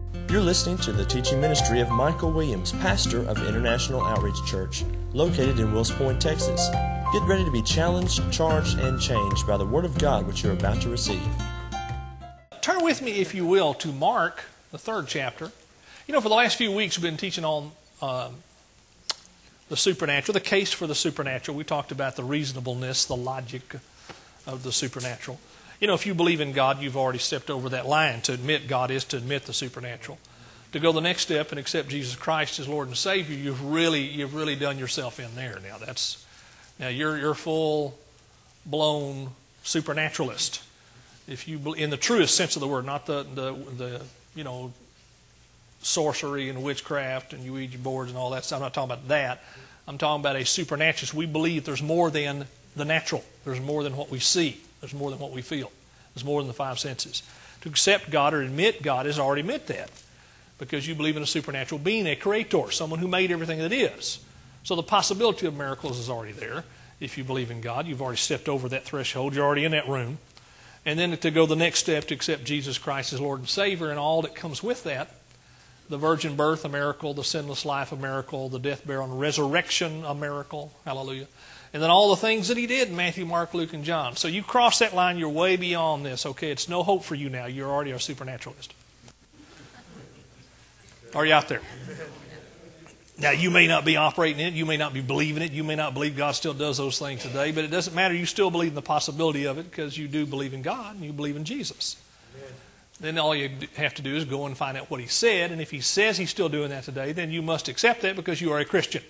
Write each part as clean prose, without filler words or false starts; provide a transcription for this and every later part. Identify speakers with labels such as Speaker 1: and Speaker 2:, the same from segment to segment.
Speaker 1: You're listening to the teaching ministry of Michael Williams, pastor of International Outreach Church, located in Wills Point, Texas. Get ready to be challenged, charged, and changed by the Word of God which you're about to receive.
Speaker 2: Turn with me, if you will, to Mark, the 3rd chapter. You know, for the last few weeks we've been teaching on the supernatural, the case for the supernatural. We talked about the reasonableness, the logic of the supernatural. You know, if you believe in God, you've already stepped over that line. To admit God is to admit the supernatural. To go the next step and accept Jesus Christ as Lord and Savior, you've really done yourself in there. Now you're full blown supernaturalist. If you, in the truest sense of the word, not the sorcery and witchcraft and Ouija boards and all that stuff. I'm not talking about that. I'm talking about a supernaturalist. We believe there's more than the natural. There's more than what we see. There's more than what we feel. There's more than the 5 senses. To accept God or admit God is already admit that, because you believe in a supernatural being, a creator, someone who made everything that is. So the possibility of miracles is already there. If you believe in God, you've already stepped over that threshold. You're already in that room. And then to go the next step, to accept Jesus Christ as Lord and Savior and all that comes with that, the virgin birth, a miracle, the sinless life, a miracle, the death, burial, and resurrection, a miracle. Hallelujah. And then all the things that he did in Matthew, Mark, Luke, and John. So you cross that line, you're way beyond this. Okay, it's no hope for you now. You're already a supernaturalist. Are you out there? Now, you may not be operating it. You may not be believing it. You may not believe God still does those things today. But it doesn't matter. You still believe in the possibility of it because you do believe in God and you believe in Jesus. Amen. Then all you have to do is go and find out what he said. And if he says he's still doing that today, then you must accept that because you are a Christian.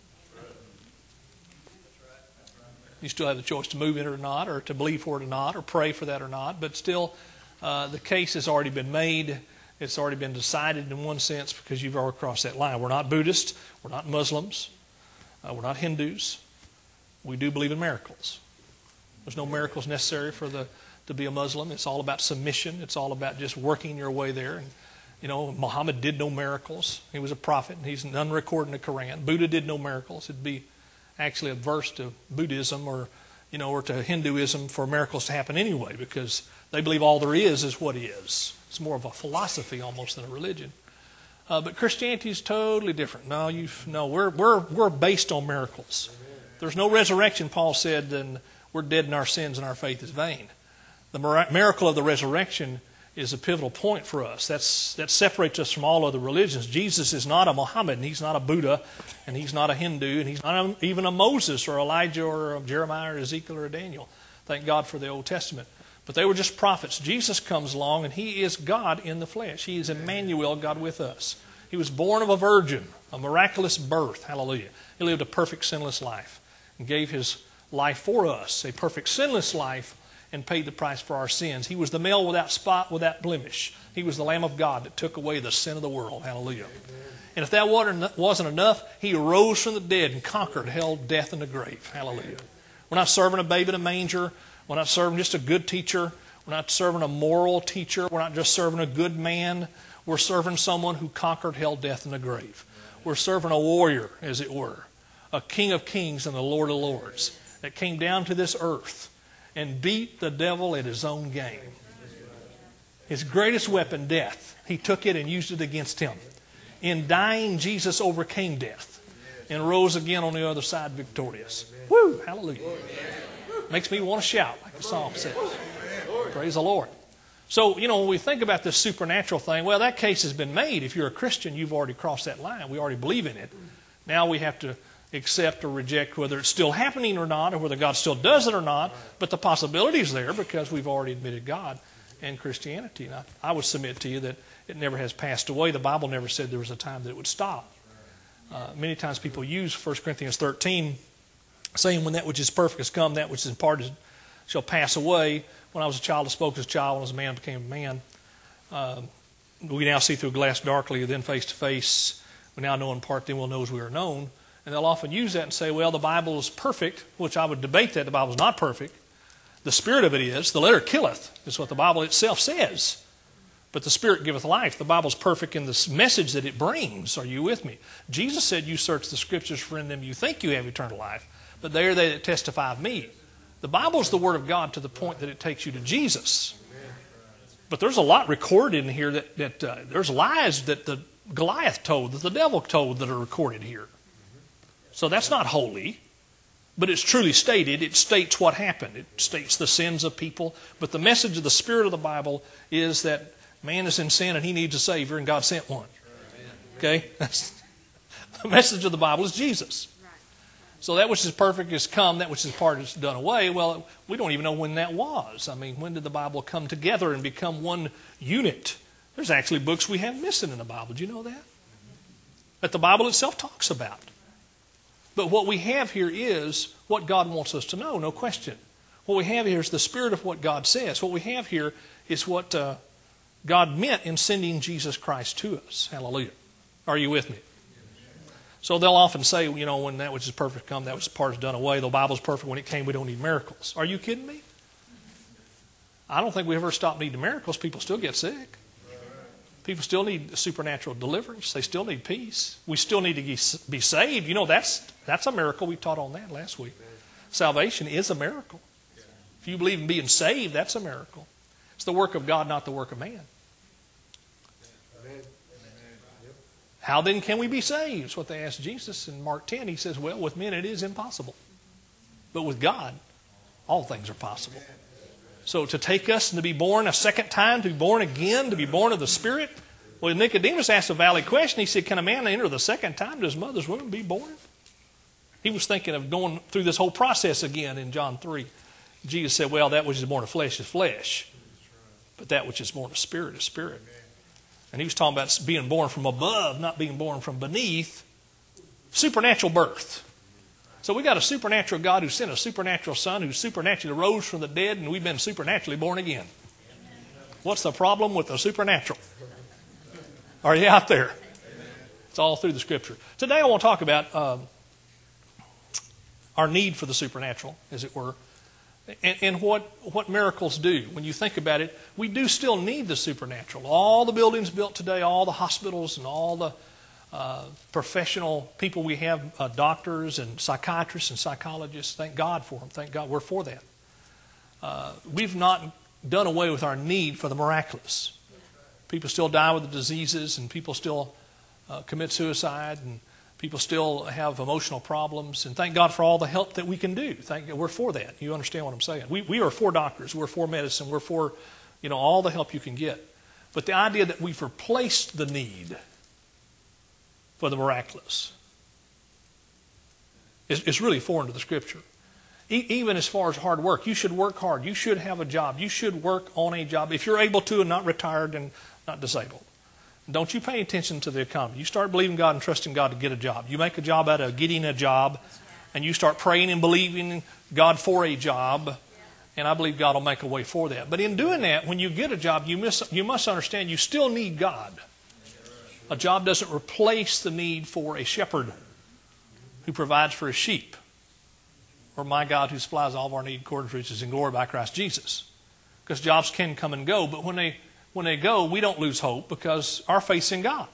Speaker 2: You still have the choice to move in it or not, or to believe for it or not, or pray for that or not. But still, the case has already been made. It's already been decided in one sense because you've already crossed that line. We're not Buddhists. We're not Muslims. We're not Hindus. We do believe in miracles. There's no miracles necessary to be a Muslim. It's all about submission. It's all about just working your way there. And, you know, Muhammad did no miracles. He was a prophet, and he's none recorded in the Quran. Buddha did no miracles. It'd be actually adverse to Buddhism or to Hinduism for miracles to happen anyway, because they believe all there is what is. It's more of a philosophy almost than a religion. But Christianity is totally different. No, we're based on miracles. If there's no resurrection, Paul said, then we're dead in our sins and our faith is vain. The miracle of the resurrection is a pivotal point for us. That separates us from all other religions. Jesus is not a Muhammad, and he's not a Buddha, and he's not a Hindu, and he's not even a Moses or Elijah or Jeremiah or Ezekiel or Daniel. Thank God for the Old Testament. But they were just prophets. Jesus comes along, and he is God in the flesh. He is Emmanuel, God with us. He was born of a virgin, a miraculous birth. Hallelujah. He lived a perfect sinless life and gave his life for us, a perfect sinless life, and paid the price for our sins. He was the male without spot, without blemish. He was the Lamb of God that took away the sin of the world. Hallelujah. And if that wasn't enough, he arose from the dead and conquered hell, death, and the grave. Hallelujah. We're not serving a babe in a manger. We're not serving just a good teacher. We're not serving a moral teacher. We're not just serving a good man. We're serving someone who conquered hell, death, and the grave. We're serving a warrior, as it were, a King of kings and the Lord of lords that came down to this earth and beat the devil at his own game. His greatest weapon, death, he took it and used it against him. In dying, Jesus overcame death and rose again on the other side victorious. Woo! Hallelujah. Makes me want to shout, like the song says. Praise the Lord. So, when we think about this supernatural thing, well, that case has been made. If you're a Christian, you've already crossed that line. We already believe in it. Now we have to accept or reject whether it's still happening or not, or whether God still does it or not. But the possibility is there because we've already admitted God and Christianity. And I would submit to you that it never has passed away. The Bible never said there was a time that it would stop. Many times people use 1 Corinthians 13, saying, when that which is perfect has come, that which is imparted shall pass away. When I was a child, I spoke as a child. When I was a man, I became a man. We now see through a glass darkly, then face to face. We now know in part, then we'll know as we are known. And they'll often use that and say, well, the Bible is perfect, which I would debate that. The Bible is not perfect. The spirit of it is. The letter killeth, is what the Bible itself says. But the Spirit giveth life. The Bible's perfect in the message that it brings. Are you with me? Jesus said, you search the Scriptures, for in them you think you have eternal life, but they are they that testify of me. The Bible is the Word of God to the point that it takes you to Jesus. But there's a lot recorded in here that there's lies that the Goliath told, that the devil told, that are recorded here. So that's not holy, but it's truly stated. It states what happened. It states the sins of people. But the message of the Spirit of the Bible is that man is in sin and he needs a Savior, and God sent one. Okay? The message of the Bible is Jesus. So that which is perfect is come, that which is part is done away. Well, we don't even know when that was. I mean, when did the Bible come together and become one unit? There's actually books we have missing in the Bible. Do you know that? That the Bible itself talks about. But what we have here is what God wants us to know, no question. What we have here is the spirit of what God says. What we have here is what God meant in sending Jesus Christ to us. Hallelujah. Are you with me? So they'll often say, you know, when that which is perfect come, that which is part is done away. The Bible's perfect when it came. We don't need miracles. Are you kidding me? I don't think we ever stop needing miracles. People still get sick. People still need supernatural deliverance. They still need peace. We still need to be saved. You know, that's a miracle. We taught on that last week. Salvation is a miracle. If you believe in being saved, that's a miracle. It's the work of God, not the work of man. How then can we be saved? That's what they asked Jesus in Mark 10. He says, well, with men it is impossible. But with God, all things are possible. So to take us and to be born a second time, to be born again, to be born of the Spirit. Well, Nicodemus asked a valid question. He said, can a man enter the second time to his mother's womb and be born? He was thinking of going through this whole process again in John 3. Jesus said, well, that which is born of flesh is flesh. But that which is born of spirit is spirit. And he was talking about being born from above, not being born from beneath. Supernatural birth. So we got a supernatural God who sent a supernatural Son who supernaturally rose from the dead, and we've been supernaturally born again. What's the problem with the supernatural? Are you out there? It's all through the Scripture. Today I want to talk about our need for the supernatural, as it were, and what miracles do. When you think about it, we do still need the supernatural. All the buildings built today, all the hospitals and all the professional people we have, doctors and psychiatrists and psychologists, thank God for them. Thank God we're for that. We've not done away with our need for the miraculous. People still die with the diseases, and people still commit suicide, and people still have emotional problems, and thank God for all the help that we can do. We're for that. You understand what I'm saying? We are for doctors. We're for medicine. We're for, all the help you can get. But the idea that we've replaced the need for the miraculous is really foreign to the Scripture. Even as far as hard work, you should work hard. You should have a job. You should work on a job if you're able to and not retired and not disabled. Don't you pay attention to the economy. You start believing God and trusting God to get a job. You make a job out of getting a job, and you start praying and believing God for a job, and I believe God will make a way for that. But in doing that, when you get a job, you must understand you still need God. A job doesn't replace the need for a shepherd who provides for his sheep, or my God who supplies all of our need according to riches in glory by Christ Jesus. Because jobs can come and go, but when they go, we don't lose hope because our faith's in God.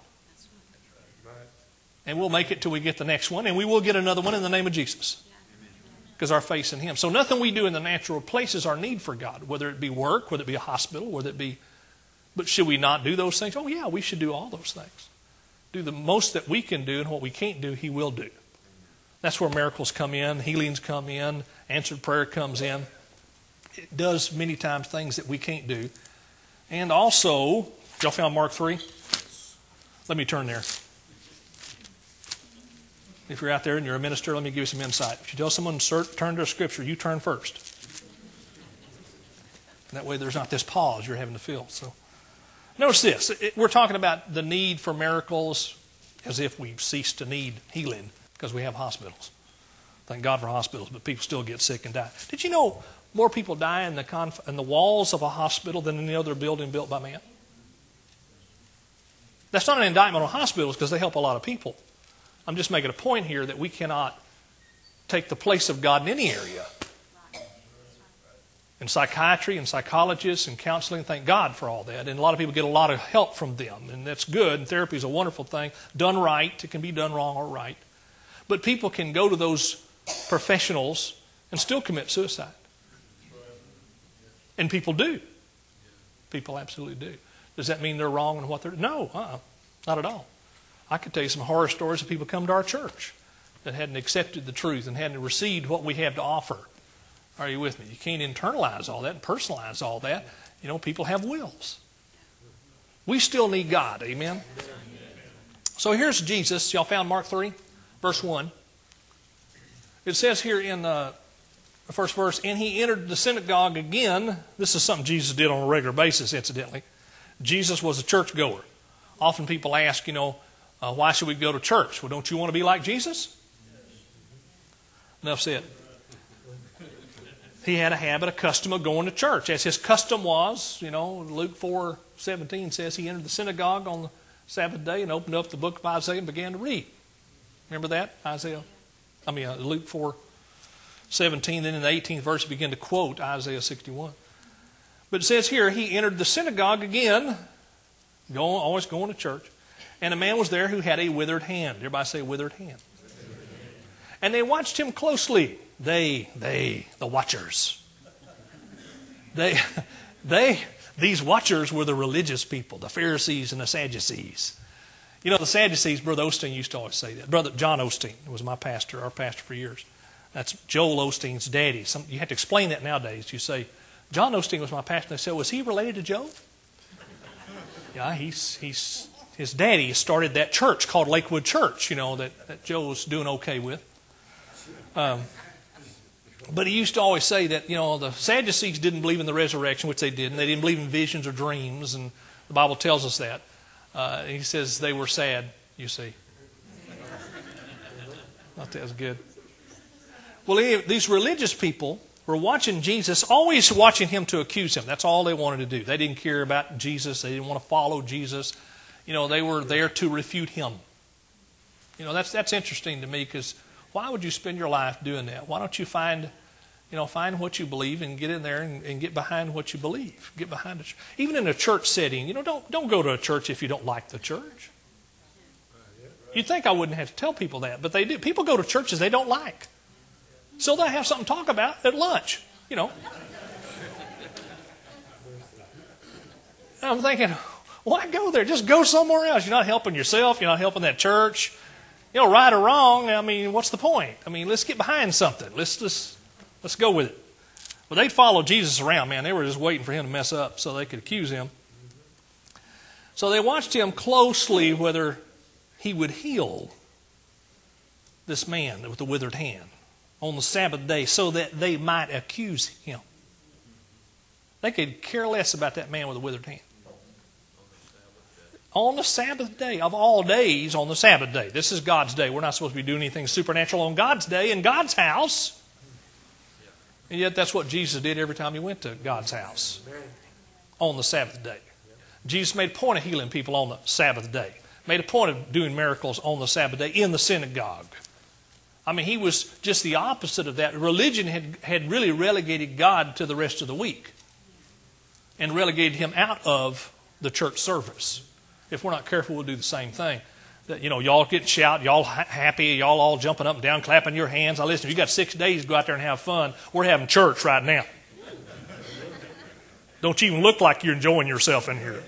Speaker 2: And we'll make it till we get the next one, and we will get another one in the name of Jesus. Because our faith's in Him. So nothing we do in the natural replaces our need for God, whether it be work, whether it be a hospital, whether it be... But should we not do those things? Oh yeah, we should do all those things. Do the most that we can do, and what we can't do, He will do. That's where miracles come in, healings come in, answered prayer comes in. It does many times things that we can't do. And also, y'all found Mark 3? Let me turn there. If you're out there and you're a minister, let me give you some insight. If you tell someone to turn to a Scripture, you turn first. That way there's not this pause you're having to feel. So, notice this. We're talking about the need for miracles as if we've ceased to need healing because we have hospitals. Thank God for hospitals, but people still get sick and die. Did you know more people die in the walls of a hospital than any other building built by man? That's not an indictment on hospitals because they help a lot of people. I'm just making a point here that we cannot take the place of God in any area. In psychiatry and psychologists and counseling, thank God for all that. And a lot of people get a lot of help from them, and that's good. And therapy is a wonderful thing. Done right, it can be done wrong or right. But people can go to those professionals and still commit suicide. And people do. People absolutely do. Does that mean they're wrong in what they're... No, not at all. I could tell you some horror stories of people come to our church that hadn't accepted the truth and hadn't received what we have to offer. Are you with me? You can't internalize all that and personalize all that. You know, people have wills. We still need God. Amen? So here's Jesus. Y'all found Mark 3, verse 1. It says here in the first verse, and he entered the synagogue again. This is something Jesus did on a regular basis, incidentally. Jesus was a churchgoer. Often people ask, why should we go to church? Well, don't you want to be like Jesus? Enough said. He had a habit, a custom of going to church. As his custom was, Luke 4:17 says he entered the synagogue on the Sabbath day and opened up the book of Isaiah and began to read. Remember that? Luke 4:17. Then in the 18th verse he began to quote Isaiah 61. But it says here, he entered the synagogue again, always going to church, and a man was there who had a withered hand. Everybody say withered hand. And they watched him closely. The watchers. These watchers were the religious people, the Pharisees and the Sadducees. The Sadducees, Brother Osteen used to always say that. Brother John Osteen was our pastor for years. That's Joel Osteen's daddy. You have to explain that nowadays. You say, John Osteen was my pastor. They said, was he related to Joe? Yeah, his daddy started that church called Lakewood Church, that Joe was doing okay with. But he used to always say that, the Sadducees didn't believe in the resurrection, which they didn't. They didn't believe in visions or dreams, and the Bible tells us that. He says they were sad, you see. Thought that was good. Well, these religious people were watching Jesus, always watching him to accuse him. That's all they wanted to do. They didn't care about Jesus. They didn't want to follow Jesus. They were there to refute him. That's interesting to me, because why would you spend your life doing that? Why don't you find what you believe and get in there and get behind what you believe? Get behind it. Even in a church setting, don't go to a church if you don't like the church. You'd think I wouldn't have to tell people that, but they do. People go to churches they don't like. So they have something to talk about at lunch, I'm thinking, why go there? Just go somewhere else. You're not helping yourself. You're not helping that church. Right or wrong, what's the point? Let's get behind something. Let's go with it. Well, they'd follow Jesus around, man. They were just waiting for him to mess up so they could accuse him. So they watched him closely whether he would heal this man with the withered hand on the Sabbath day so that they might accuse him. They could care less about that man with a withered hand. On the Sabbath day, of all days, on the Sabbath day. This is God's day. We're not supposed to be doing anything supernatural on God's day in God's house. And yet that's what Jesus did every time he went to God's house. On the Sabbath day. Jesus made a point of healing people on the Sabbath day. Made a point of doing miracles on the Sabbath day in the synagogue. He was just the opposite of that. Religion had really relegated God to the rest of the week. And relegated him out of the church service. If we're not careful, we'll do the same thing. That y'all get shout, y'all happy, y'all all jumping up and down, clapping your hands. Now listen, if you got 6 days to go out there and have fun, we're having church right now. Don't you even look like you're enjoying yourself in here.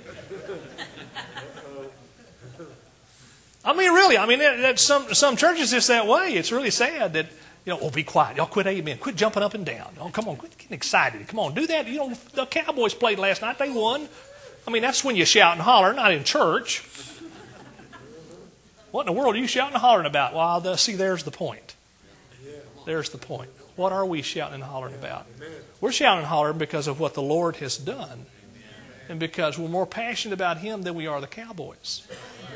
Speaker 2: Really, some churches it's that way. It's really sad that, be quiet. Y'all quit amen. Quit jumping up and down. Oh, come on, quit getting excited. Come on, do that. The Cowboys played last night. They won. That's when you shout and holler, not in church. What in the world are you shouting and hollering about? Well, there's the point. There's the point. What are we shouting and hollering about? We're shouting and hollering because of what the Lord has done. And because we're more passionate about him than we are the Cowboys.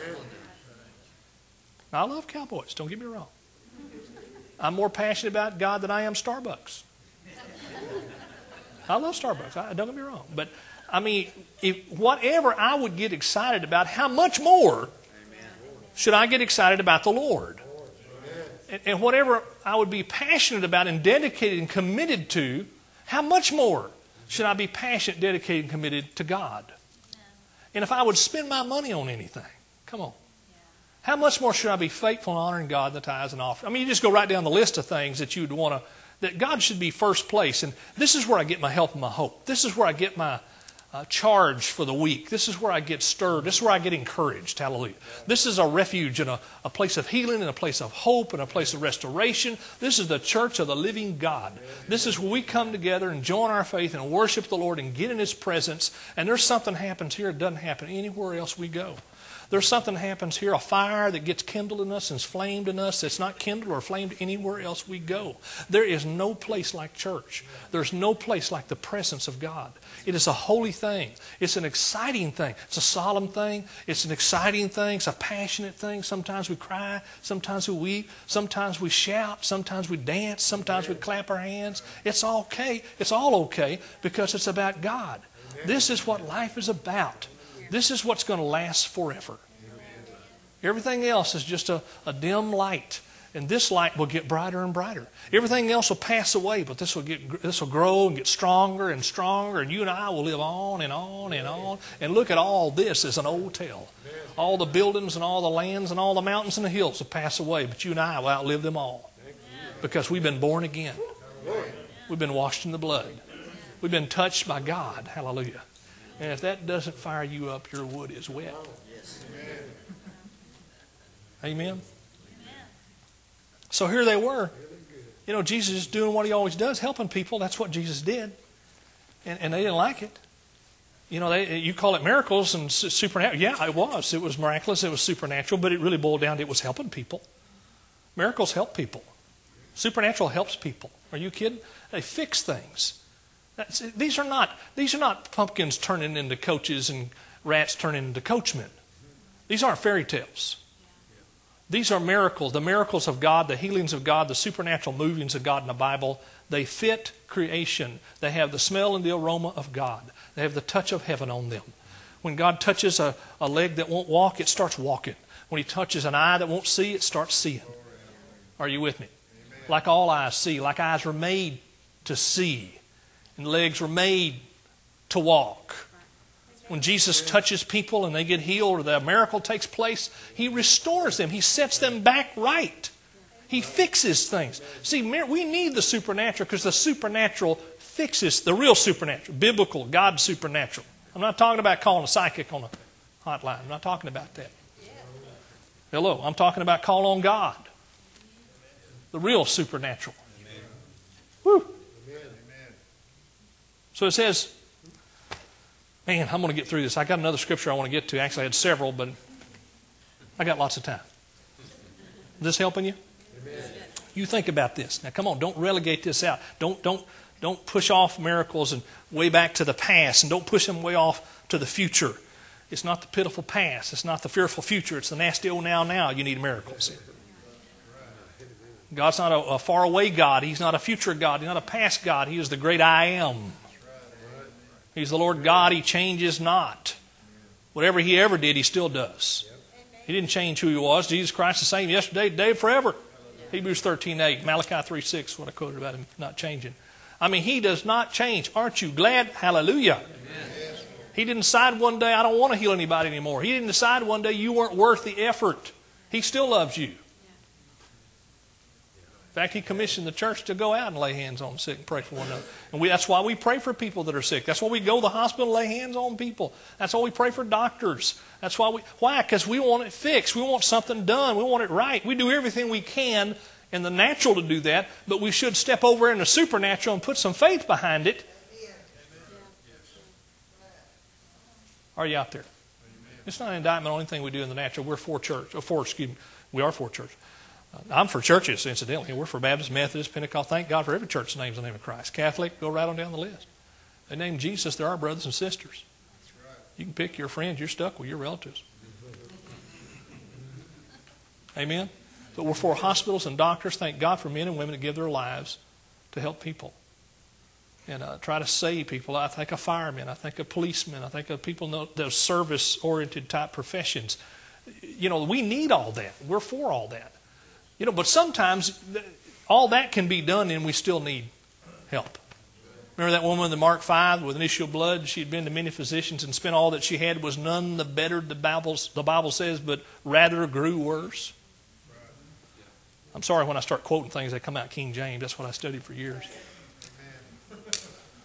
Speaker 2: Now, I love Cowboys, don't get me wrong. I'm more passionate about God than I am Starbucks. I love Starbucks, don't get me wrong. But, if whatever I would get excited about, how much more should I get excited about the Lord? And whatever I would be passionate about and dedicated and committed to, how much more should I be passionate, dedicated, and committed to God? And if I would spend my money on anything, come on. How much more should I be faithful and honoring God in the tithes and offerings? You just go right down the list of things that you'd want to, that God should be first place. And this is where I get my help and my hope. This is where I get my charged for the week. This is where I get stirred. This is where I get encouraged. Hallelujah. This is a refuge and a place of healing and a place of hope and a place of restoration. This is the church of the living God. This is where we come together and join our faith and worship the Lord and get in His presence. And there's something happens here that doesn't happen anywhere else we go. There's something happens here, a fire that gets kindled in us and is flamed in us that's not kindled or flamed anywhere else we go. There is no place like church. There's no place like the presence of God. It is a holy thing. It's an exciting thing. It's a solemn thing. It's an exciting thing. It's a passionate thing. Sometimes we cry. Sometimes we weep. Sometimes we shout. Sometimes we dance. Sometimes we clap our hands. It's okay. It's all okay because it's about God. This is what life is about. This is what's going to last forever. Everything else is just a dim light. And this light will get brighter and brighter. Everything else will pass away, but this will grow and get stronger and stronger. And you and I will live on and on and on. And look at all this as an old tale. All the buildings and all the lands and all the mountains and the hills will pass away, but you and I will outlive them all. Because we've been born again. We've been washed in the blood. We've been touched by God. Hallelujah. And if that doesn't fire you up, your wood is wet. Amen? So here they were. You know, Jesus is doing what He always does, helping people. That's what Jesus did. And they didn't like it. You know, you call it miracles and supernatural. Yeah, it was. It was miraculous. It was supernatural. But it really boiled down to it was helping people. Miracles help people. Supernatural helps people. Are you kidding? They fix things. These are not pumpkins turning into coaches and rats turning into coachmen. These aren't fairy tales. These are miracles, the miracles of God, the healings of God, the supernatural movings of God in the Bible. They fit creation. They have the smell and the aroma of God. They have the touch of heaven on them. When God touches a leg that won't walk, it starts walking. When He touches an eye that won't see, it starts seeing. Are you with me? Like all eyes see, like eyes were made to see. And legs were made to walk. When Jesus touches people and they get healed or the miracle takes place, He restores them. He sets them back right. He fixes things. See, we need the supernatural because the supernatural fixes the real supernatural, biblical, God supernatural. I'm not talking about calling a psychic on a hotline. I'm not talking about that. Hello, I'm talking about calling on God. The real supernatural. Woo. So it says, man, I'm going to get through this. I got another scripture I want to get to. Actually, I had several, but I got lots of time. Is this helping you? Amen. You think about this. Now, come on, don't relegate this out. Don't push off miracles and way back to the past, and don't push them way off to the future. It's not the pitiful past. It's not the fearful future. It's the nasty old now. You need miracles. God's not a faraway God. He's not a future God. He's not a past God. He is the great I am. He's the Lord God. He changes not. Whatever He ever did, He still does. He didn't change who He was. Jesus Christ the same yesterday, today, forever. Hebrews 13:8, Malachi 3:6, what I quoted about Him not changing. I mean, He does not change. Aren't you glad? Hallelujah. Amen. He didn't decide one day, I don't want to heal anybody anymore. He didn't decide one day you weren't worth the effort. He still loves you. In fact, He commissioned the church to go out and lay hands on the sick and pray for one another. And that's why we pray for people that are sick. That's why we go to the hospital and lay hands on people. That's why we pray for doctors. That's why why? Because we want it fixed. We want something done. We want it right. We do everything we can in the natural to do that, but we should step over in the supernatural and put some faith behind it. Are you out there? It's not an indictment on anything we do in the natural. We're for church. We are for church. I'm for churches, incidentally. We're for Baptist, Methodist, Pentecost. Thank God for every church that names the name of Christ. Catholic, go right on down the list. They name Jesus, they're our brothers and sisters. You can pick your friends. You're stuck with your relatives. Amen? But we're for hospitals and doctors. Thank God for men and women that give their lives to help people and try to save people. I think of firemen. I think of policemen. I think of people those service-oriented type professions. You know, we need all that. We're for all that. You know, but sometimes all that can be done and we still need help. Remember that woman in Mark 5 with an issue of blood? She had been to many physicians and spent all that she had was none the better, the Bible says, but rather grew worse. I'm sorry when I start quoting things that come out King James. That's what I studied for years.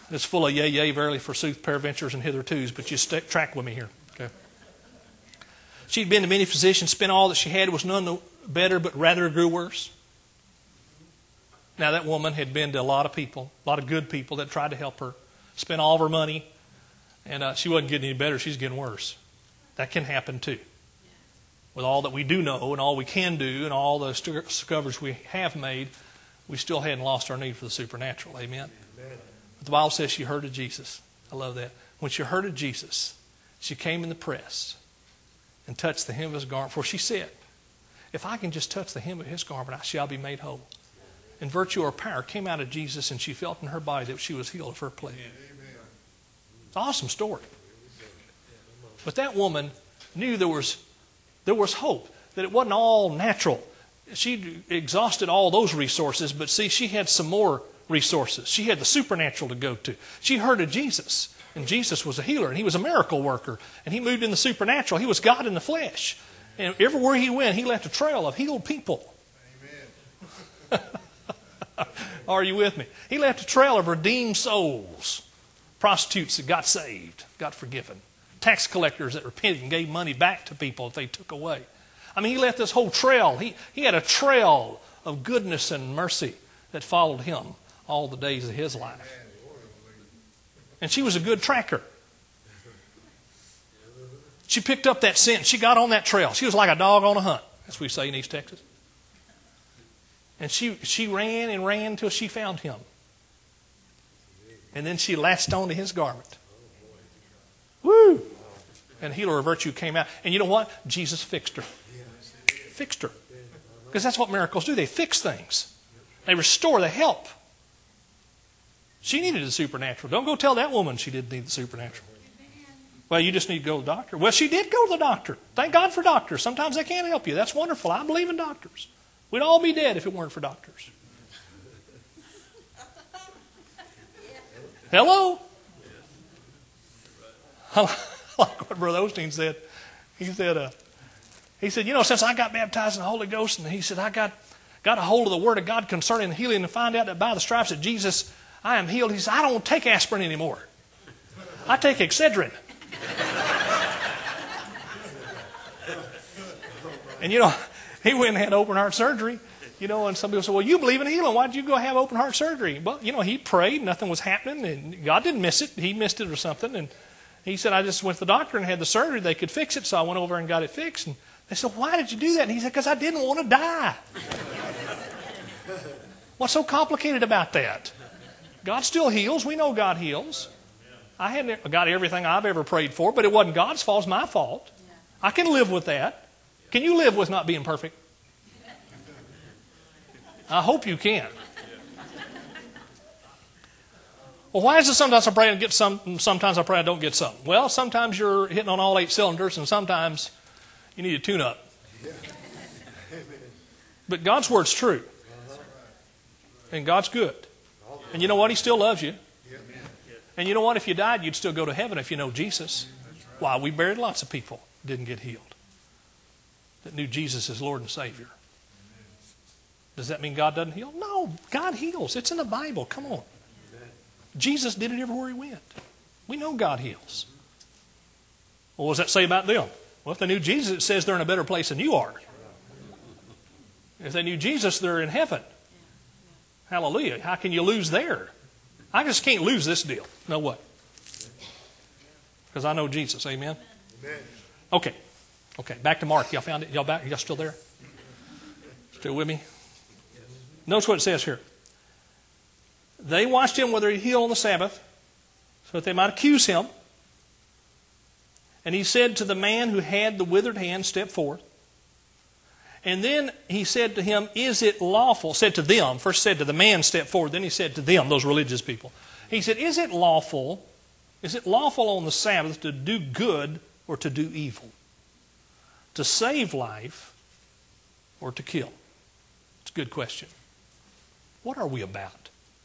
Speaker 2: It's full of yea, verily, forsooth, peradventures, and hithertos, but you track with me here. Okay. She'd been to many physicians, spent all that she had, was none the better, but rather grew worse. Now, that woman had been to a lot of people, a lot of good people that tried to help her, spent all of her money, and she wasn't getting any better, she's getting worse. That can happen too. With all that we do know and all we can do and all the discoveries we have made, we still hadn't lost our need for the supernatural. Amen? But the Bible says she heard of Jesus. I love that. When she heard of Jesus, she came in the press and touched the hem of his garment. For she said, if I can just touch the hem of his garment, I shall be made whole. And virtue or power came out of Jesus, and she felt in her body that she was healed of her plague. It's an awesome story. But that woman knew there was hope, that it wasn't all natural. She exhausted all those resources, but see, she had some more resources. She had the supernatural to go to. She heard of Jesus, and Jesus was a healer, and he was a miracle worker, and he moved in the supernatural. He was God in the flesh. And everywhere he went, he left a trail of healed people. Amen. Are you with me? He left a trail of redeemed souls. Prostitutes that got saved, got forgiven. Tax collectors that repented and gave money back to people that they took away. I mean, he left this whole trail. He had a trail of goodness and mercy that followed him all the days of his life. And she was a good tracker. She picked up that scent. She got on that trail. She was like a dog on a hunt, as we say in East Texas. And she ran and ran until she found him. And then she latched onto his garment. Woo! And healer of virtue came out. And you know what? Jesus fixed her. Fixed her. Because that's what miracles do. They fix things. They restore, they help. She needed the supernatural. Don't go tell that woman she didn't need the supernatural. Well, you just need to go to the doctor. Well, she did go to the doctor. Thank God for doctors. Sometimes they can't help you. That's wonderful. I believe in doctors. We'd all be dead if it weren't for doctors. Hello? I like what Brother Osteen said. He said, you know, since I got baptized in the Holy Ghost, and he said, I got a hold of the Word of God concerning the healing and find out that by the stripes of Jesus I am healed. He said, I don't take aspirin anymore. I take Excedrin. And, you know, he went and had open heart surgery. You know, and some people say, well, you believe in healing. Why did you go have open heart surgery? Well, you know, he prayed. Nothing was happening. And God didn't miss it. He missed it or something. And he said, I just went to the doctor and had the surgery. They could fix it. So I went over and got it fixed. And they said, why did you do that? And he said, because I didn't want to die. What's so complicated about that? God still heals. We know God heals. I hadn't got everything I've ever prayed for, but it wasn't God's fault. It's my fault. I can live with that. Can you live with not being perfect? I hope you can. Well, why is it sometimes I pray and get some, sometimes I pray I don't get some? Well, sometimes you're hitting on all 8 cylinders, and sometimes you need a tune-up. But God's Word's true. And God's good. And you know what? He still loves you. And you know what? If you died, you'd still go to heaven if you know Jesus. Why? We buried lots of people who didn't get healed, that knew Jesus as Lord and Savior. Does that mean God doesn't heal? No, God heals. It's in the Bible. Come on. Jesus did it everywhere he went. We know God heals. Well, what does that say about them? Well, if they knew Jesus, it says they're in a better place than you are. If they knew Jesus, they're in heaven. Hallelujah. How can you lose there? I just can't lose this deal. No way. Because I know Jesus. Amen? Okay. Okay, back to Mark. Y'all found it? Y'all back? Y'all still there? Still with me? Notice what it says here. They watched him whether he healed on the Sabbath, so that they might accuse him. And he said to the man who had the withered hand, step forth. And then he said to him, is it lawful? Said to them. First said to the man, step forward. Then he said to them, those religious people. He said, is it lawful on the Sabbath to do good or to do evil? To save life or to kill? It's a good question. What are we about?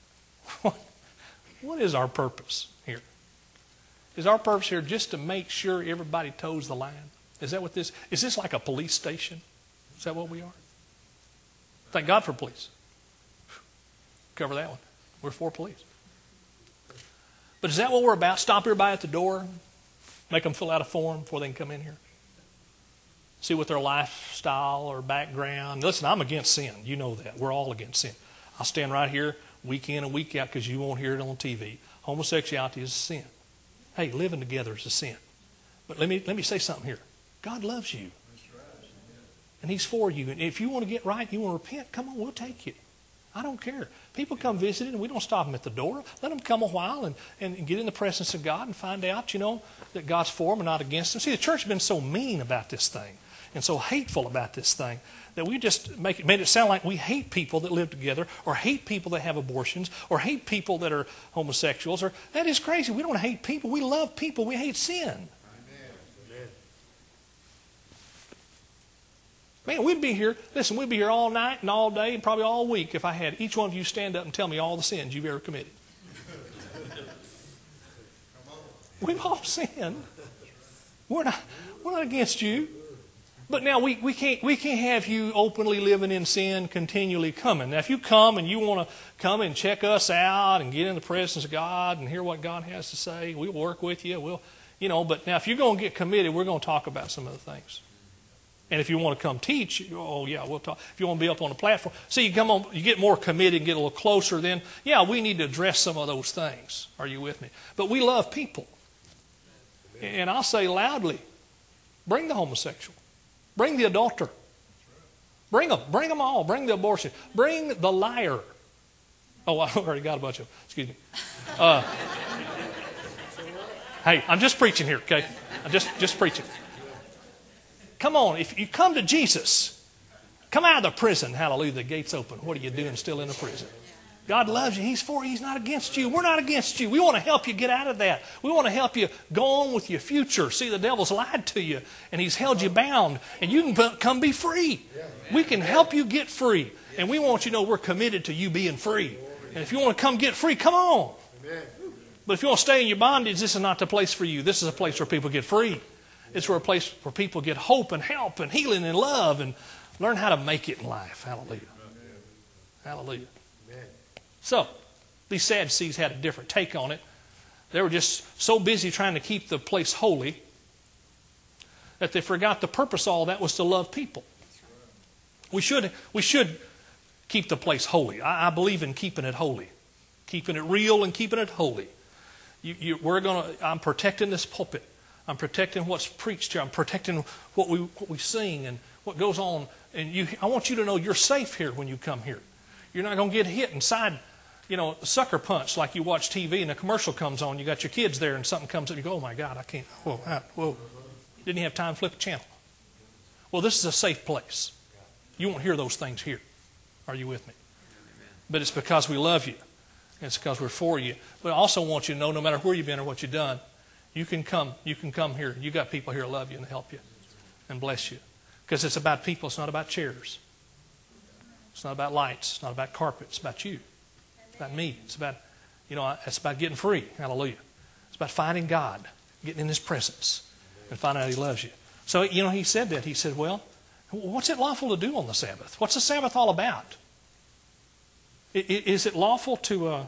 Speaker 2: What is our purpose here? Is our purpose here just to make sure everybody toes the line? Is that what this is? This like a police station? Is that what we are? Thank God for police. Cover that one. We're for police. But is that what we're about? Stop everybody at the door, make them fill out a form before they can come in here? See what their lifestyle or background. Listen, I'm against sin. You know that. We're all against sin. I'll stand right here week in and week out because you won't hear it on TV. Homosexuality is a sin. Hey, living together is a sin. But let me say something here. God loves you. And He's for you. And if you want to get right, you want to repent, come on, we'll take you. I don't care. People come visit and we don't stop them at the door. Let them come a while and get in the presence of God and find out, that God's for them and not against them. See, the church has been so mean about this thing and so hateful about this thing that we just made it sound like we hate people that live together or hate people that have abortions or hate people that are homosexuals. That is crazy. We don't hate people. We love people. We hate sin. Man, we'd be here all night and all day and probably all week if I had each one of you stand up and tell me all the sins you've ever committed. We've all sinned. We're not against you. But now we can't have you openly living in sin continually coming. Now if you come and you want to come and check us out and get in the presence of God and hear what God has to say, we'll work with you. But now if you're going to get committed, we're going to talk about some other things. And if you want to come teach, we'll talk. If you want to be up on the platform, see, you get more committed and get a little closer, then, we need to address some of those things. Are you with me? But we love people. And I'll say loudly, bring the homosexual. Bring the adulterer. Bring them all. Bring the abortion. Bring the liar. Oh, I already got a bunch of them. Excuse me. Hey, I'm just preaching here, okay? I'm just preaching. Come on, if you come to Jesus, come out of the prison. Hallelujah, the gate's open. What are you doing still in the prison? God loves you. He's for you. He's not against you. We're not against you. We want to help you get out of that. We want to help you go on with your future. See, the devil's lied to you, and he's held you bound, and you can come be free. We can help you get free, and we want you to know we're committed to you being free. And if you want to come get free, come on. But if you want to stay in your bondage, this is not the place for you. This is a place where people get free. It's a place where people get hope and help and healing and love and learn how to make it in life. Hallelujah. Hallelujah. So, these Sadducees had a different take on it. They were just so busy trying to keep the place holy that they forgot the purpose of all that was to love people. We should keep the place holy. I believe in keeping it holy. Keeping it real and keeping it holy. I'm protecting this pulpit. I'm protecting what's preached here. I'm protecting what we sing and what goes on. And I want you to know you're safe here when you come here. You're not going to get hit inside, sucker punch like you watch TV and a commercial comes on. You got your kids there and something comes up. You go, oh my God, I can't. Whoa. Didn't have time to flip a channel. Well, this is a safe place. You won't hear those things here. Are you with me? But it's because we love you. It's because we're for you. But I also want you to know no matter where you've been or what you've done, you can come here. You got people here to love you and help you and bless you. Because it's about people. It's not about chairs. It's not about lights. It's not about carpet. It's about you. It's about me. It's about, it's about getting free. Hallelujah. It's about finding God, getting in His presence and finding out He loves you. So, He said that. He said, well, what's it lawful to do on the Sabbath? What's the Sabbath all about? Is it lawful to,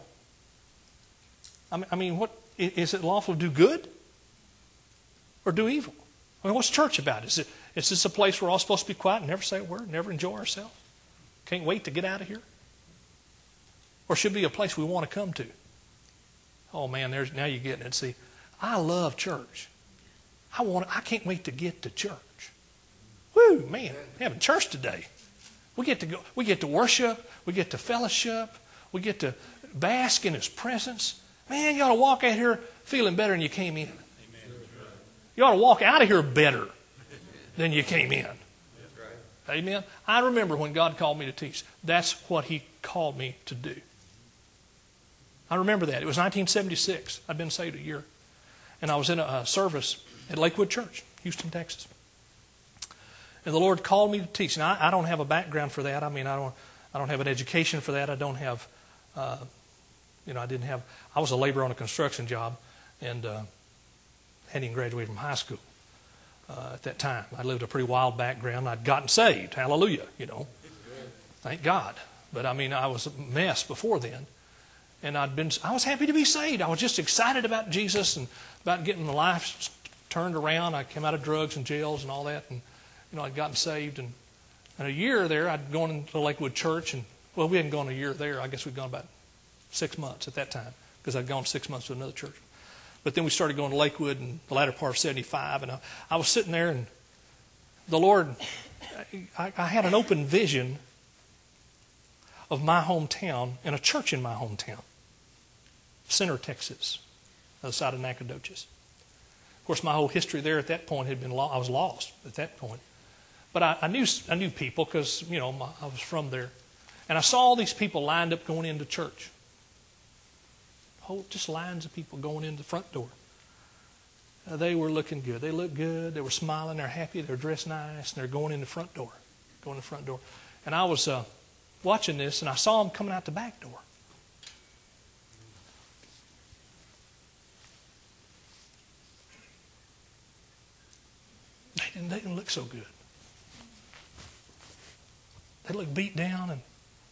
Speaker 2: is it lawful to do good or do evil? What's church about? Is this a place we're all supposed to be quiet and never say a word, never enjoy ourselves? Can't wait to get out of here? Or should it be a place we want to come to? Oh man, now you're getting it. See, I love church. I can't wait to get to church. Woo, man, having church today. We get to go. We get to worship. We get to fellowship. We get to bask in His presence. Man, you ought to walk out here feeling better than you came in. You ought to walk out of here better than you came in. Amen. I remember when God called me to teach. That's what He called me to do. I remember that. It was 1976. I'd been saved a year. And I was in a service at Lakewood Church, Houston, Texas. And the Lord called me to teach. Now, I don't have a background for that. I don't have an education for that. I don't have, I was a laborer on a construction job and hadn't even graduated from high school at that time. I lived a pretty wild background. I'd gotten saved. Hallelujah, Thank God. But I was a mess before then. And I was happy to be saved. I was just excited about Jesus and about getting my life turned around. I came out of drugs and jails and all that, and I'd gotten saved. And a year there, I'd gone into Lakewood Church, and well, we hadn't gone a year there. I guess we'd gone about 6 months at that time, because I'd gone 6 months to another church. But then we started going to Lakewood in the latter part of 75, and I was sitting there, and the Lord, I had an open vision of my hometown and a church in my hometown, Center, Texas, on the side of Nacogdoches. Of course, my whole history there at that point had been I was lost at that point. But I knew people because, I was from there. And I saw all these people lined up going into church. Just lines of people going in the front door. They were looking good. They looked good. They were smiling. They're happy. They're dressed nice. And they're going in the front door. And I was watching this, and I saw them coming out the back door. They didn't look so good. They looked beat down and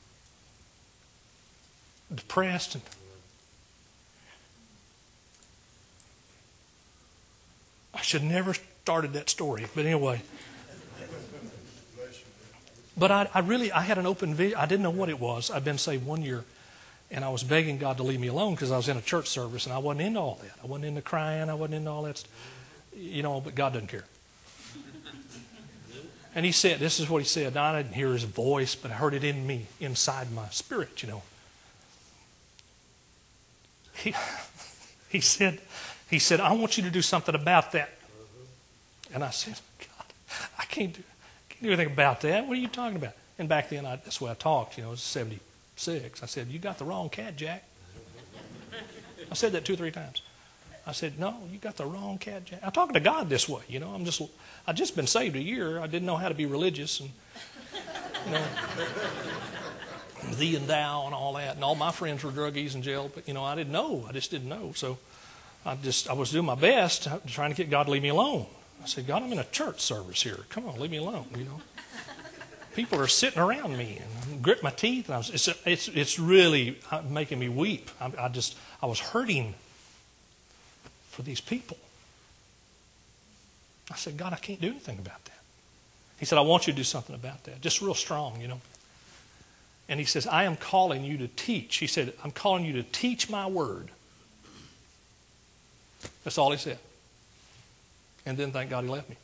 Speaker 2: depressed. And I should never started that story, but anyway. But I had an open vision. I didn't know what it was. I'd been saved 1 year, and I was begging God to leave me alone because I was in a church service, and I wasn't into all that. I wasn't into crying. I wasn't into all that stuff. But God doesn't care. And he said, this is what he said. Now, I didn't hear his voice, but I heard it in me, inside my spirit, He said, I want you to do something about that. And I said, God, I can't do anything about that. What are you talking about? And back then, that's the way I talked. It was 76. I said, you got the wrong cat, Jack. I said that 2 or 3 times. I said, no, you got the wrong cat, Jack. I'm talking to God this way, I'd just been saved a year. I didn't know how to be religious and, thee and thou and all that. And all my friends were druggies in jail, but, I didn't know. I just didn't know. So I was doing my best trying to get God to leave me alone. I said, God, I'm in a church service here. Come on, leave me alone, People are sitting around me, and I grit my teeth. And it's really making me weep. I was hurting for these people. I said, God, I can't do anything about that. He said, I want you to do something about that. Just real strong, And he says, I am calling you to teach. He said, I'm calling you to teach my word. That's all he said. And then, thank God, he left me.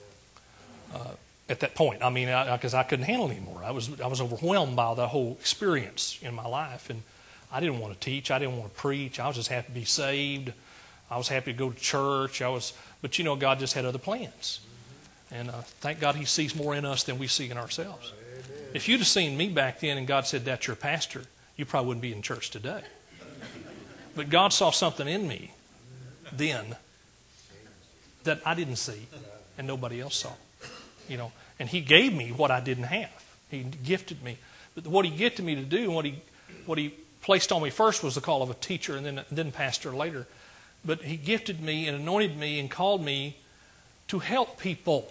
Speaker 2: At that point, because I couldn't handle it anymore. I was overwhelmed by the whole experience in my life, and I didn't want to teach. I didn't want to preach. I was just happy to be saved. I was happy to go to church. But God just had other plans, and thank God He sees more in us than we see in ourselves. If you'd have seen me back then, and God said, "That's your pastor," you probably wouldn't be in church today. But God saw something in me then that I didn't see and nobody else saw. And He gave me what I didn't have. He gifted me. But what He gifted me to do, and what He placed on me first was the call of a teacher, and then pastor later. But He gifted me and anointed me and called me to help people.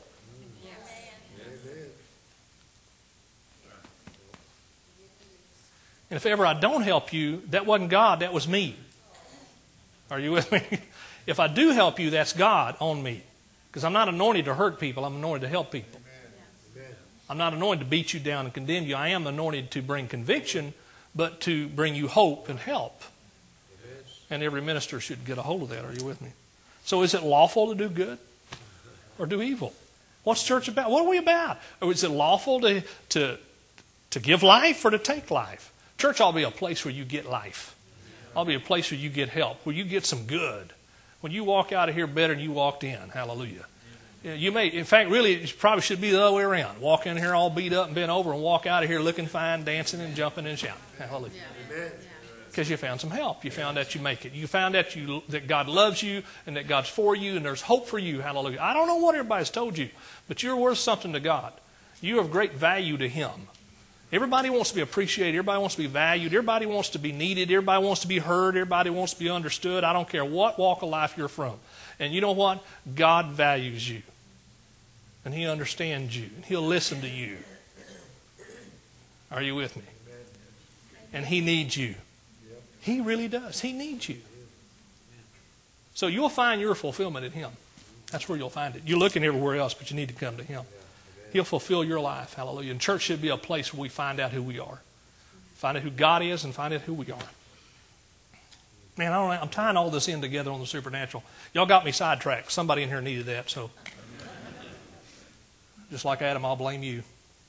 Speaker 2: And if ever I don't help you, that wasn't God, that was me. Are you with me? If I do help you, that's God on me. Because I'm not anointed to hurt people, I'm anointed to help people. I'm not anointed to beat you down and condemn you. I am anointed to bring conviction, but to bring you hope and help. And every minister should get a hold of that. Are you with me? So is it lawful to do good or do evil? What's church about? What are we about? Or is it lawful to give life or to take life? Church ought to be a place where you get life. Ought to be a place where you get help, where you get some good. When you walk out of here better than you walked in. Hallelujah. You may, in fact, really, it probably should be the other way around. Walk in here all beat up and bent over and walk out of here looking fine, dancing and jumping and shouting. Hallelujah. Because you found some help. You found that you make it. You found that God loves you and that God's for you and there's hope for you. Hallelujah. I don't know what everybody's told you, but you're worth something to God. You have great value to Him. Everybody wants to be appreciated. Everybody wants to be valued. Everybody wants to be needed. Everybody wants to be heard. Everybody wants to be understood. I don't care what walk of life you're from. And you know what? God values you. And He understands you. And He'll listen to you. Are you with me? And He needs you. He really does. He needs you. So you'll find your fulfillment in Him. That's where you'll find it. You're looking everywhere else, but you need to come to Him. He'll fulfill your life. Hallelujah. And church should be a place where we find out who we are. Find out who God is and find out who we are. Man, I'm tying all this in together on the supernatural. Y'all got me sidetracked. Somebody in here needed that, so just like Adam, I'll blame you.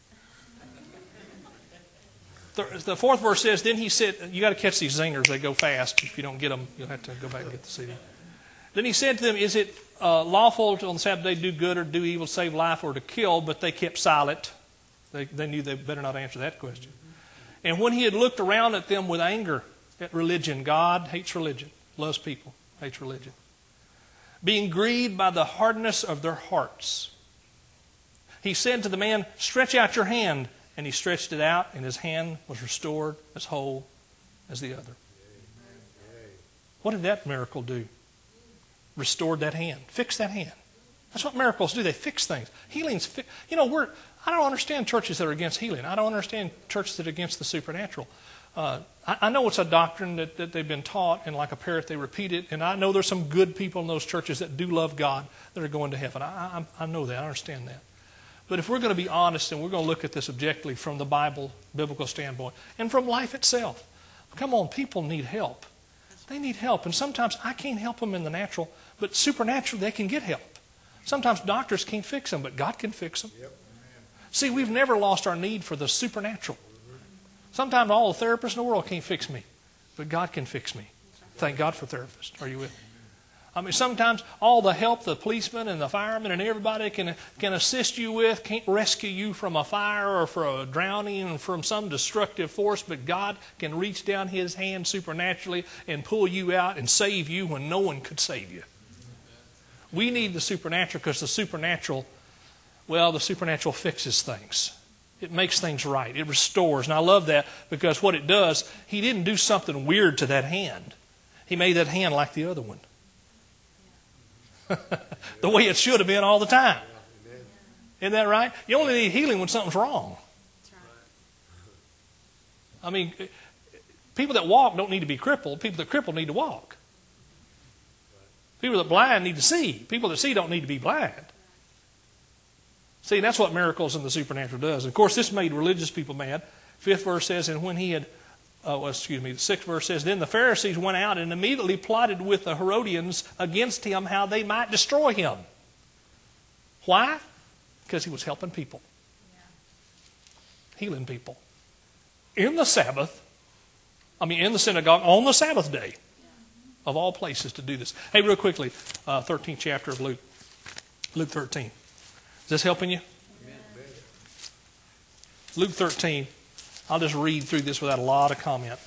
Speaker 2: The fourth verse says, then he said, you got to catch these zingers. They go fast. If you don't get them, you'll have to go back and get the CD. Then he said to them, is it lawful on the Sabbath day to do good or do evil, save life, or to kill? But they kept silent. They knew they better not answer that question. And when he had looked around at them with anger at religion, God hates religion, loves people, hates religion, being grieved by the hardness of their hearts, he said to the man, stretch out your hand. And he stretched it out, and his hand was restored as whole as the other. What did that miracle do? Restored that hand. Fixed that hand. That's what miracles do. They fix things. Healing's I don't understand churches that are against healing. I don't understand churches that are against the supernatural. I know it's a doctrine that they've been taught, and like a parrot they repeat it. And I know there's some good people in those churches that do love God that are going to heaven. I know that. I understand that. But if we're going to be honest and we're going to look at this objectively from the biblical standpoint, and from life itself, come on, people need help. They need help. And sometimes I can't help them in the natural, but supernaturally they can get help. Sometimes doctors can't fix them, but God can fix them. See, we've never lost our need for the supernatural. Sometimes all the therapists in the world can't fix me, but God can fix me. Thank God for therapists. Are you with me? I mean, sometimes all the help the policemen and the firemen and everybody can assist you with can't rescue you from a fire or from a drowning and from some destructive force, but God can reach down His hand supernaturally and pull you out and save you when no one could save you. We need the supernatural because the supernatural fixes things. It makes things right. It restores. And I love that because what it does, He didn't do something weird to that hand. He made that hand like the other one. The way it should have been all the time. Isn't that right? You only need healing when something's wrong. I mean, people that walk don't need to be crippled. People that cripple need to walk. People that blind need to see. People that see don't need to be blind. See, that's what miracles and the supernatural does. Of course, this made religious people mad. Fifth verse says, and when he had the sixth verse says, then the Pharisees went out and immediately plotted with the Herodians against him how they might destroy him. Why? Because he was helping people. Healing people. In the Sabbath, in the synagogue, on the Sabbath day. Of all places to do this. Hey, real quickly, 13th chapter of Luke. Luke 13. Is this helping you? Luke 13. I'll just read through this without a lot of comment.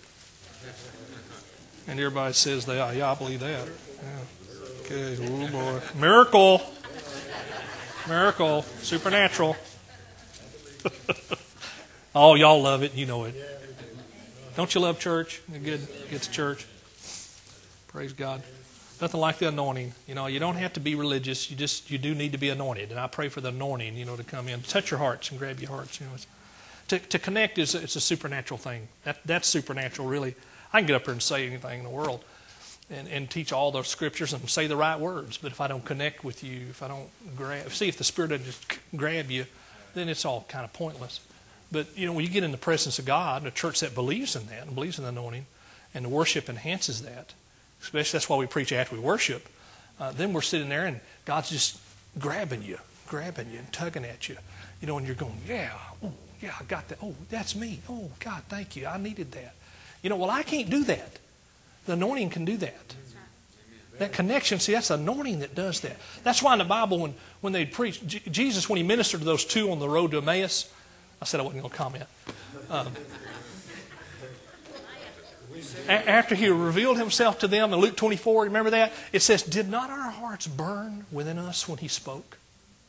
Speaker 2: And everybody says, yeah, I believe that. Yeah. Okay, oh boy. Miracle. Miracle. Supernatural. Oh, y'all love it. You know it. Don't you love church? Good. Get to church. Praise God. Nothing like the anointing. You don't have to be religious. You do need to be anointed. And I pray for the anointing, to come in. Touch your hearts and grab your hearts. To connect it's a supernatural thing. That's supernatural, really. I can get up here and say anything in the world and teach all the scriptures and say the right words. But if I don't connect with you, if I don't if the Spirit doesn't just grab you, then it's all kind of pointless. But, when you get in the presence of God, a church that believes in that and believes in the anointing, and the worship enhances that, especially that's why we preach after we worship, then we're sitting there and God's just grabbing you and tugging at you. And you're going, yeah, oh, yeah, I got that. Oh, that's me. Oh, God, thank you. I needed that. Well, I can't do that. The anointing can do that. That connection, see, that's the anointing that does that. That's why in the Bible, when they preached, Jesus, when He ministered to those two on the road to Emmaus, I said I wasn't going to comment. After He revealed Himself to them in Luke 24, remember that? It says, did not our hearts burn within us when He spoke?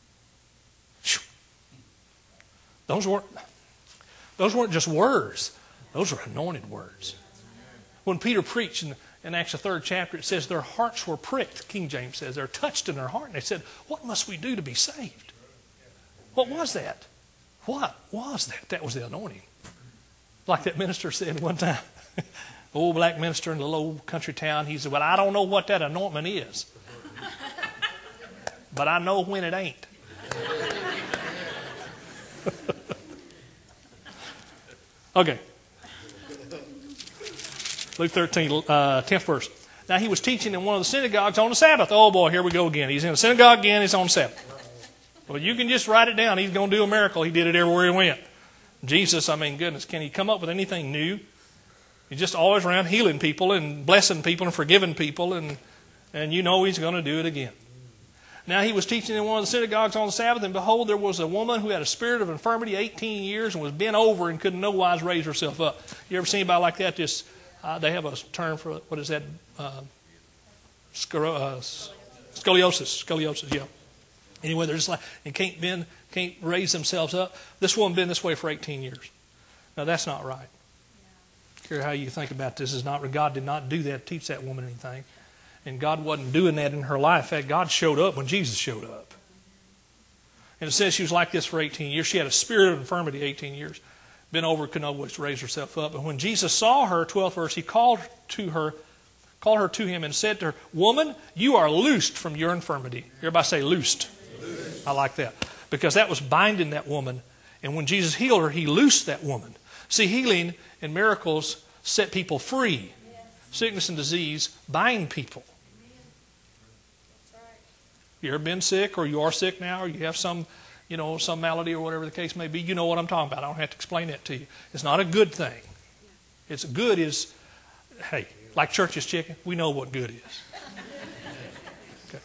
Speaker 2: Those weren't just words. Those were anointed words. When Peter preached in Acts the 3rd chapter, it says their hearts were pricked. King James says they're touched in their heart. And they said, what must we do to be saved? What was that? What was that? That was the anointing. Like that minister said one time. old black minister in a little old country town. He said, well, I don't know what that anointment is, but I know when it ain't. Okay. Luke 13, 10th verse. Now he was teaching in one of the synagogues on the Sabbath. Oh boy, here we go again. He's in the synagogue again, he's on the Sabbath. Well, you can just write it down. He's going to do a miracle. He did it everywhere he went. Jesus, I mean, goodness, can he come up with anything new? He's just always around healing people and blessing people and forgiving people, and you know he's going to do it again. Now he was teaching in one of the synagogues on the Sabbath, and behold, there was a woman who had a spirit of infirmity 18 years and was bent over and could in no wise raise herself up. You ever seen anybody like that? Just they have a term for it. What is that? Scoliosis. Scoliosis, yeah. Anyway, they're just like, and can't raise themselves up. This woman been this way for 18 years. Now that's not right. I don't care how you think about this, is not. God did not do that, teach that woman anything. And God wasn't doing that in her life. In fact, God showed up when Jesus showed up. And it says she was like this for 18 years. She had a spirit of infirmity 18 years. Been over, could not always raise herself up. And when Jesus saw her, 12th verse, he called her to him and said to her, woman, you are loosed from your infirmity. Everybody say loosed. Loosed. I like that. Because that was binding that woman. And when Jesus healed her, he loosed that woman. See, healing and miracles set people free. Yes. Sickness and disease bind people. You ever been sick, or you are sick now, or you have some malady or whatever the case may be? You know what I'm talking about. I don't have to explain that to you. It's not a good thing. It's good is, hey, like church's chicken, we know what good is. Okay.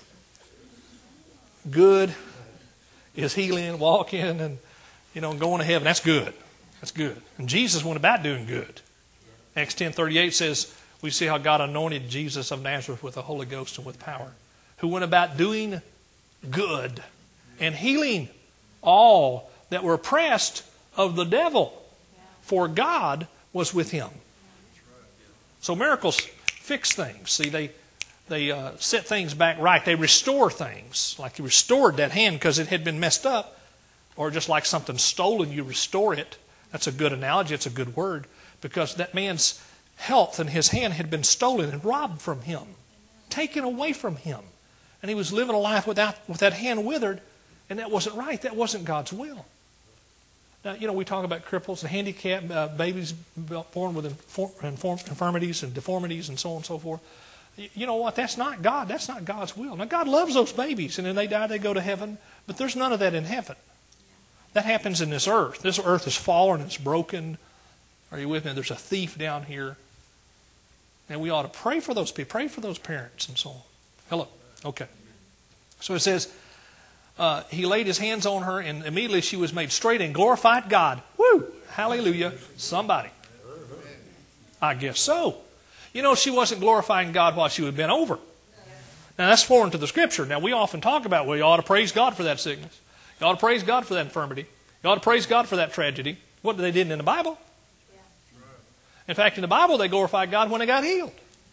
Speaker 2: Good is healing, walking, and going to heaven. That's good. That's good. And Jesus went about doing good. Acts 10:38 says, we see how God anointed Jesus of Nazareth with the Holy Ghost and with power, who went about doing good and healing all that were oppressed of the devil, for God was with him. So miracles fix things. See, they set things back right. They restore things. Like you restored that hand because it had been messed up, or just like something stolen, you restore it. That's a good analogy. It's a good word, because that man's health and his hand had been stolen and robbed from him, taken away from him. And he was living a life with that hand withered, and that wasn't right. That wasn't God's will. Now, we talk about cripples and handicapped babies born with infirmities and deformities and so on and so forth. You know what? That's not God. That's not God's will. Now, God loves those babies, and then they die, they go to heaven. But there's none of that in heaven. That happens in this earth. This earth is fallen. It's broken. Are you with me? There's a thief down here. And we ought to pray for those people. Pray for those parents and so on. Hello? Okay. So it says, he laid his hands on her, and immediately she was made straight and glorified God. Woo! Hallelujah. Somebody. I guess so. She wasn't glorifying God while she was bent over. Now, that's foreign to the Scripture. Now, we often talk about, well, you ought to praise God for that sickness. You ought to praise God for that infirmity. You ought to praise God for that tragedy. What they did in the Bible. In fact, in the Bible, they glorified God when they got healed.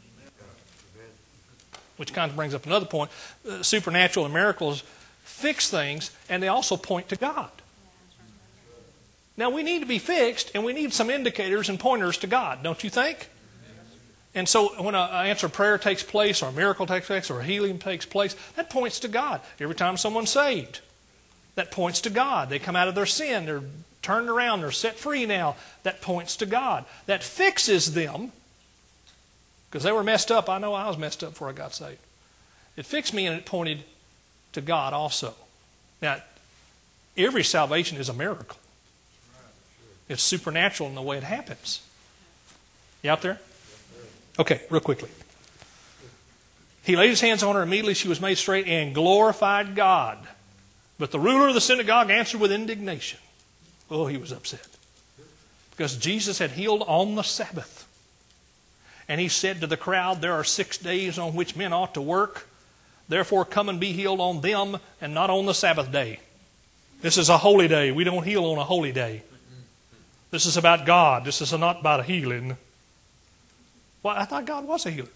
Speaker 2: Which kind of brings up another point. Supernatural and miracles fix things, and they also point to God. Now, we need to be fixed, and we need some indicators and pointers to God, don't you think? And so when an answered prayer takes place, or a miracle takes place, or a healing takes place, that points to God. Every time someone's saved, that points to God. They come out of their sin, they're turned around, they're set free now. That points to God. That fixes them, because they were messed up. I know I was messed up before I got saved. It fixed me, and it pointed to God also. Now, every salvation is a miracle. It's supernatural in the way it happens. You out there? Okay, real quickly. He laid his hands on her. Immediately she was made straight and glorified God. But the ruler of the synagogue answered with indignation. Oh, he was upset. Because Jesus had healed on the Sabbath. And he said to the crowd, there are 6 days on which men ought to work. Therefore come and be healed on them and not on the Sabbath day. This is a holy day. We don't heal on a holy day. This is about God. This is not about a healing. Well, I thought God was a healer.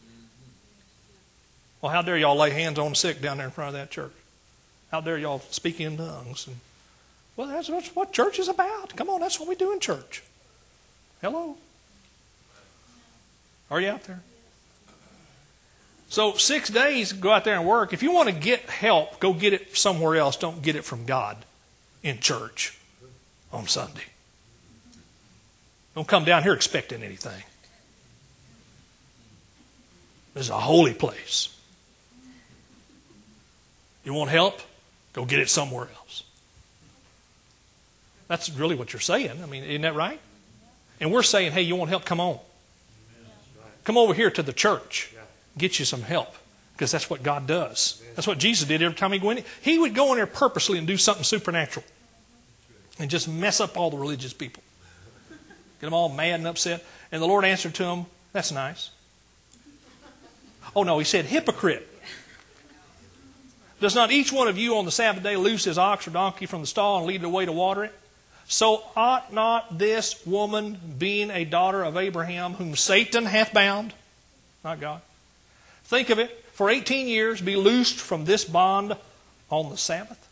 Speaker 2: Well, how dare y'all lay hands on the sick down there in front of that church? How dare y'all speak in tongues? Well, that's what church is about. Come on, that's what we do in church. Hello? Are you out there? So 6 days, go out there and work. If you want to get help, go get it somewhere else. Don't get it from God in church on Sunday. Don't come down here expecting anything. This is a holy place. You want help? Go get it somewhere else. That's really what you're saying. I mean, isn't that right? And we're saying, hey, you want help? Come on. Come over here to the church. Get you some help. Because that's what God does. That's what Jesus did every time he went in. He would go in there purposely and do something supernatural. And just mess up all the religious people. Get them all mad and upset. And the Lord answered to him, that's nice. Oh no, he said, hypocrite. Does not each one of you on the Sabbath day loose his ox or donkey from the stall and lead it away to water it? So ought not this woman, being a daughter of Abraham, whom Satan hath bound, not God, think of it, for 18 years be loosed from this bond on the Sabbath?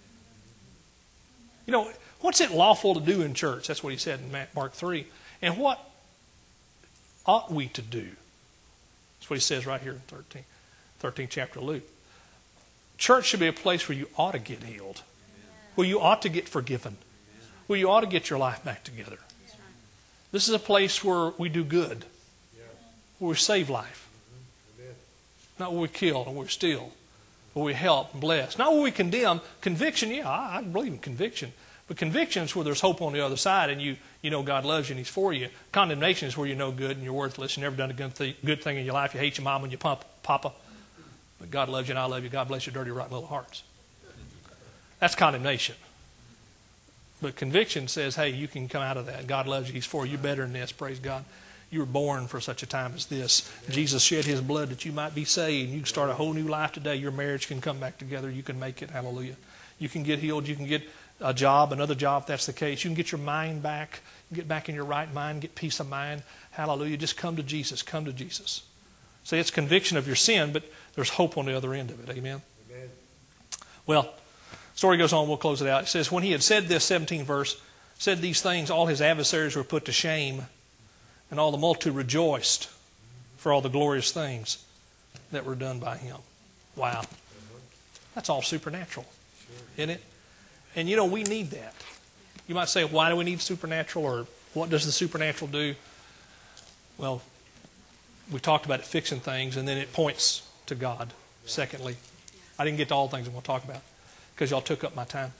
Speaker 2: You know, what's it lawful to do in church? That's what he said in Mark 3. And what ought we to do? That's what he says right here in 13th chapter of Luke. Church should be a place where you ought to get healed, where you ought to get forgiven, where you ought to get your life back together. This is a place where we do good, where we save life. Not where we kill and we steal, where we help and bless. Not where we condemn. Conviction, yeah, I believe in conviction. But conviction is where there's hope on the other side and you know God loves you and He's for you. Condemnation is where you're no good and you're worthless. You've never done a good thing in your life. You hate your mom and your papa. But God loves you and I love you. God bless your dirty, rotten little hearts. That's condemnation. But conviction says, hey, you can come out of that. God loves you. He's for you. You're better than this. Praise God. You were born for such a time as this. Jesus shed His blood that you might be saved. You can start a whole new life today. Your marriage can come back together. You can make it. Hallelujah. You can get healed. You can get a job, another job if that's the case. You can get your mind back. Get back in your right mind. Get peace of mind. Hallelujah. Just come to Jesus. Come to Jesus. See, it's conviction of your sin, but there's hope on the other end of it. Amen? Amen. Well, story goes on. We'll close it out. It says, when he had said this, 17th verse, said these things, all his adversaries were put to shame, and all the multitude rejoiced for all the glorious things that were done by him. Wow. That's all supernatural, isn't it? And you know, we need that. You might say, why do we need supernatural, or what does the supernatural do? Well, we talked about it fixing things, and then it points to God. Secondly, I didn't get to all the things I want to talk about because y'all took up my time.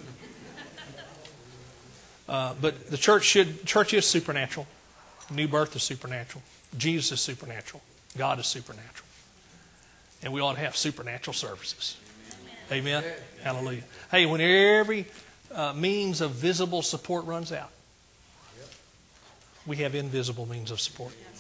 Speaker 2: But the church is supernatural. New birth is supernatural. Jesus is supernatural. God is supernatural. And we ought to have supernatural services. Amen? Amen. Hallelujah. Hey, when every means of visible support runs out, we have invisible means of support.